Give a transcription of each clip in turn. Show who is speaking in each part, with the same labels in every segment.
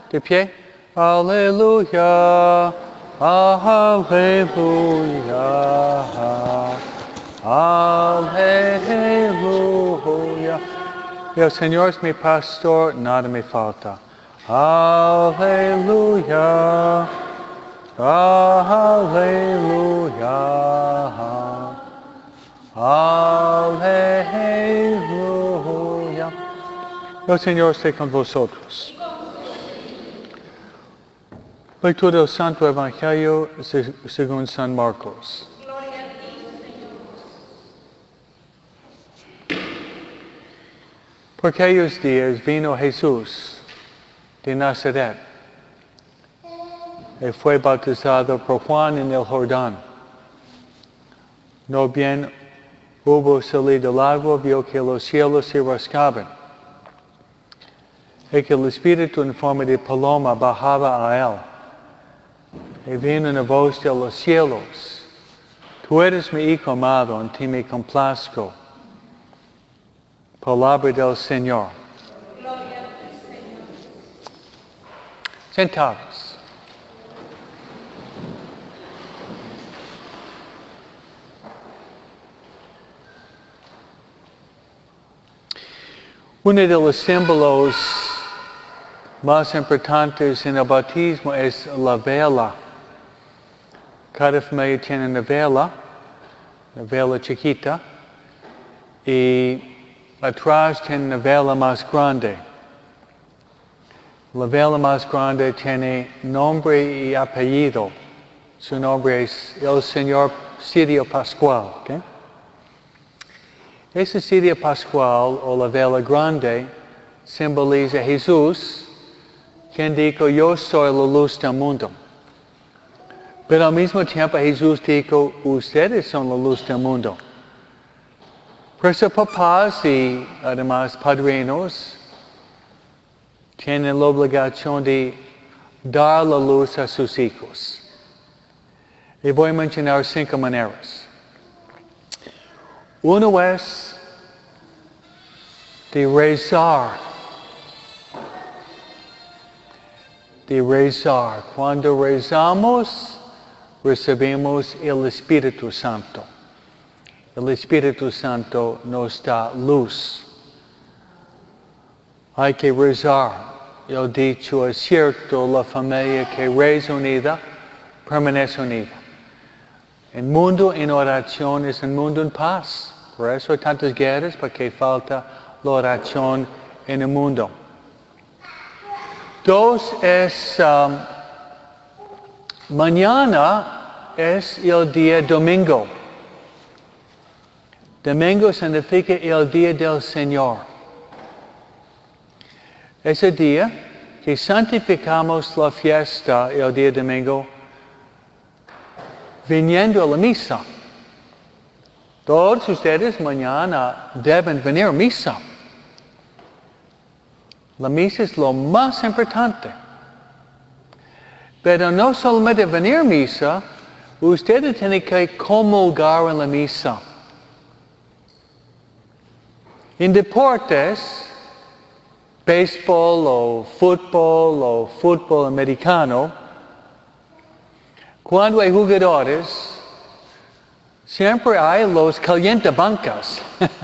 Speaker 1: De pie. Aleluya. Aleluya. Aleluya. El Señor es mi pastor, nada me falta. Aleluya. Aleluya. Aleluya. El Señor esté con vosotros. Lectura del Santo Evangelio según San Marcos. Por aquellos días vino Jesús de Nazaret y fue bautizado por Juan en el Jordán. No bien hubo salido del agua, vio que los cielos se rasgaban y que el Espíritu en forma de paloma bajaba a él. Y vino una voz de los cielos: Tú eres mi Hijo amado, en ti me complazco. Palabra del Señor.
Speaker 2: Gloria al Señor.
Speaker 1: Sentados. Uno de los símbolos más importantes en el bautismo es la vela. Cada familia tiene una vela chiquita, y atrás tiene una vela más grande. La vela más grande tiene nombre y apellido. Su nombre es el Señor Cirio Pascual. ¿Okay? Ese Cirio Pascual, o la vela grande, simboliza a Jesús, quien dijo: Yo soy la luz del mundo. Pero al mismo tiempo Jesús dijo: Ustedes son la luz del mundo. Por eso papás y además padrinos tienen la obligación de dar la luz a sus hijos. Y voy a mencionar 5 maneras. Uno es de rezar. De rezar. Cuando rezamos, recibimos el Espíritu Santo. El Espíritu Santo nos da luz. Hay que rezar. El dicho es cierto: la familia que reza unida permanece unida. El mundo en oración es un mundo en paz. Por eso hay tantas guerras, porque falta la oración en el mundo. 2 es, mañana es el día domingo. Domingo significa el día del Señor. Ese día que santificamos la fiesta, el día domingo, viniendo a la misa. Todos ustedes mañana deben venir a misa. La misa es lo más importante. Pero no solamente venir a misa, ustedes tienen que comulgar en la misa. En deportes, béisbol o fútbol americano, cuando hay jugadores, siempre hay los calientabancas.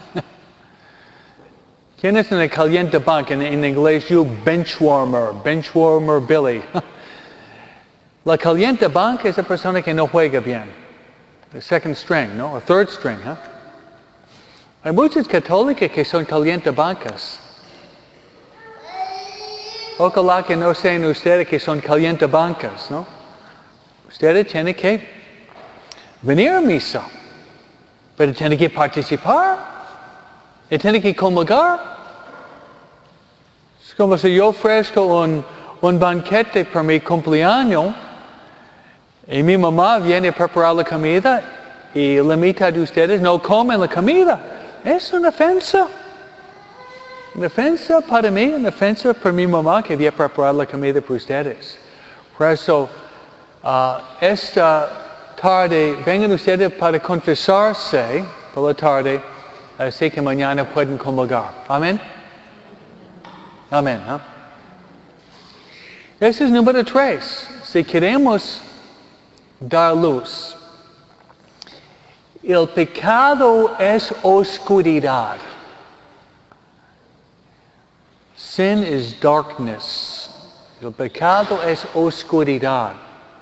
Speaker 1: ¿Quién es en el calientabanca? En inglés, you benchwarmer Billy. La calientabanca es la persona que no juega bien. The second string, ¿no? O third string, ¿eh? Hay muchos católicos que son calientabancas. Ojalá que no sean ustedes que son calientabancas, ¿no? Ustedes tienen que venir a misa, pero tienen que participar y tienen que comulgar. Es como si yo ofrezco un banquete para mi cumpleaños y mi mamá viene a preparar la comida y la mitad de ustedes no comen la comida. Es una ofensa. Una ofensa para mí, una ofensa para mi mamá que viene a preparar la comida para ustedes. Por eso, esta tarde, vengan ustedes para confesarse por la tarde, así que mañana pueden comulgar. Amén. Amén. Ese es número 3. Si queremos dar luz, el pecado es oscuridad. Sin is darkness. El pecado es oscuridad.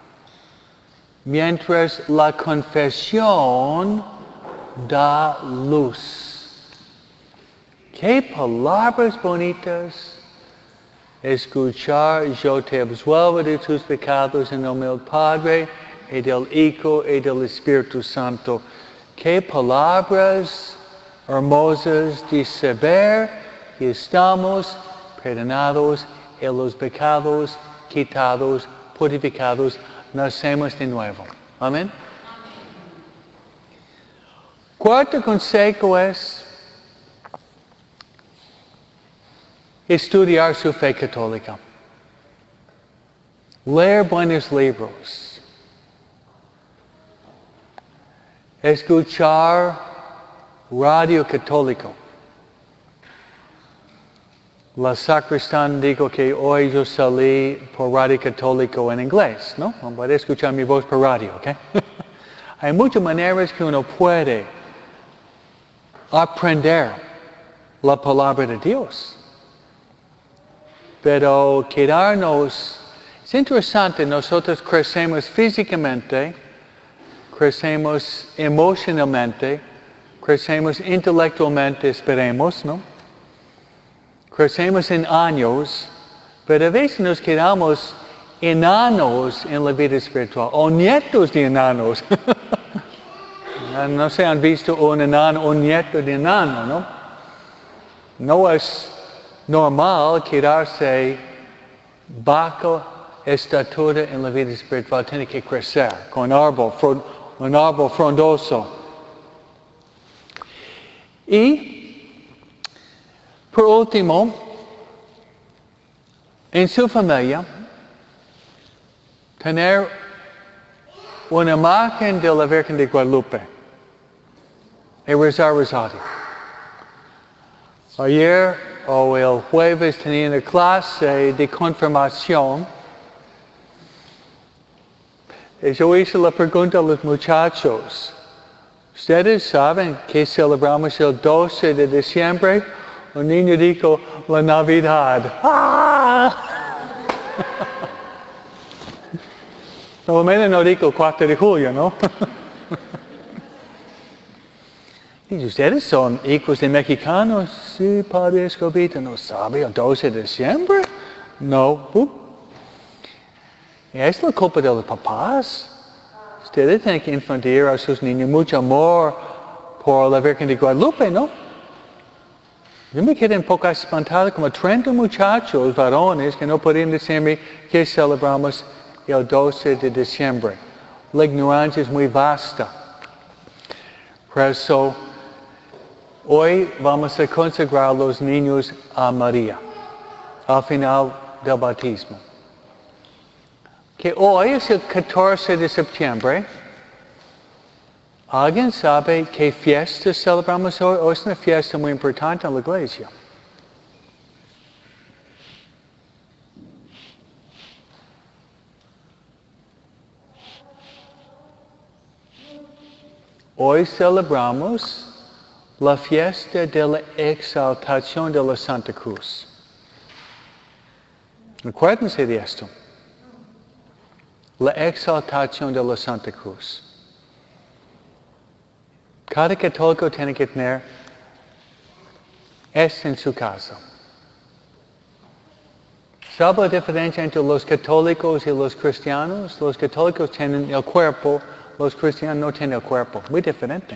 Speaker 1: Mientras la confesión da luz. Qué palabras bonitas. Escuchar, yo te absuelvo de tus pecados en nombre del Padre, y del Hijo, y del Espíritu Santo. Qué palabras hermosas de saber que estamos perdonados y los pecados quitados, purificados, nacemos de nuevo. Amén. Cuarto consejo es estudiar su fe católica. Leer buenos libros. Escuchar radio católico. La sacristán dijo que hoy yo salí por radio católico en inglés, ¿no? Voy a escuchar mi voz por radio, ¿ok? Hay muchas maneras que uno puede aprender la palabra de Dios. Pero quedarnos, es interesante, nosotros crecemos físicamente, crecemos emocionalmente, crecemos intelectualmente, esperemos, ¿no? Crecemos en años, pero a veces nos quedamos enanos en la vida espiritual, o nietos de enanos. No se han visto un enano, un nieto de enano, ¿no? No es normal quedarse bajo estatura en la vida espiritual, tiene que crecer con un árbol frondoso. Y, por último, en su familia, tener una imagen de la Virgen de Guadalupe y rezar rosario. Ayer o el jueves tenía una clase de confirmación. Y yo hice la pregunta a los muchachos. ¿Ustedes saben que celebramos el 12 de diciembre? Un niño dijo, la Navidad. ¡Ah! Por lo menos no dijo el 4 de julio, ¿no? ¿Y ustedes son hijos de mexicanos? Sí, padre Escobita, ¿no sabe el 12 de diciembre? No. Y es la culpa de los papás. Ustedes tienen que infundir a sus niños mucho amor por la Virgen de Guadalupe, ¿no? Yo me quedé un poco espantado, como 30 muchachos, varones, que no podían decirme que celebramos el 12 de diciembre. La ignorancia es muy vasta. Por eso, hoy vamos a consagrar a los niños a María, al final del bautismo. Que hoy es el 14 de septiembre. ¿Alguien sabe qué fiesta celebramos hoy? Hoy es una fiesta muy importante en la iglesia. Hoy celebramos la fiesta de la exaltación de la Santa Cruz. Acuérdense de esto. La exaltación de la Santa Cruz. Cada católico tiene que tener esto en su casa. ¿Sabe la diferencia entre los católicos y los cristianos? Los católicos tienen el cuerpo, los cristianos no tienen el cuerpo. Muy diferente.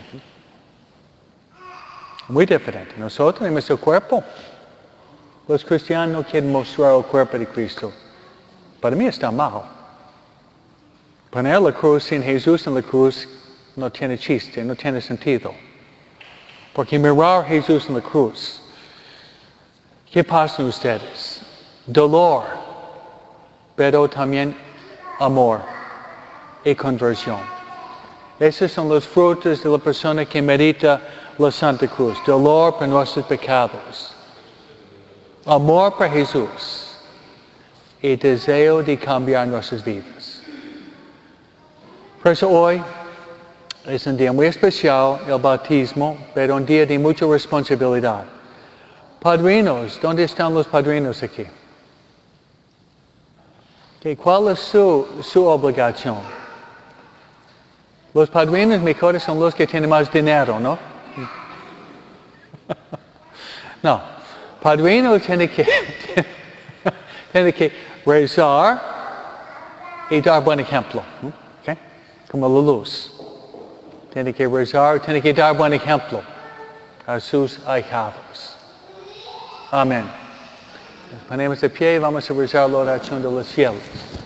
Speaker 1: Muy diferente. Nosotros tenemos el cuerpo. Los cristianos no quieren mostrar el cuerpo de Cristo. Para mí está mal. Poner la cruz sin Jesús en la cruz no tiene chiste, no tiene sentido. Porque mirar a Jesús en la cruz, ¿qué pasa en ustedes? Dolor, pero también amor y conversión. Esos son los frutos de la persona que medita la Santa Cruz. Dolor por nuestros pecados. Amor por Jesús. y deseo de cambiar nuestras vidas. Por eso hoy es un día muy especial, el bautismo, pero un día de mucha responsabilidad. Padrinos, ¿dónde están los padrinos aquí? Okay, ¿cuál es su obligación? Los padrinos mejores son los que tienen más dinero, ¿no? No, padrino tiene que rezar y dar buen ejemplo, ¿okay? Como la luz. Tiene que rezar, tiene que dar buen ejemplo a sus ahijados. Amén. Nos ponemos de pie y vamos a rezar la oración de los cielos.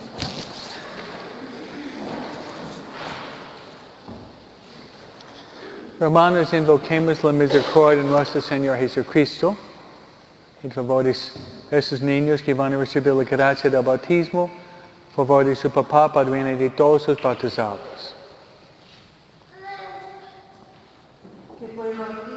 Speaker 1: Hermanos, invoquemos la misericordia de nuestro Señor Jesucristo. En favor de esos niños que van a recibir la gracia del bautismo, en favor de su papá, padrino y de todos los bautizados.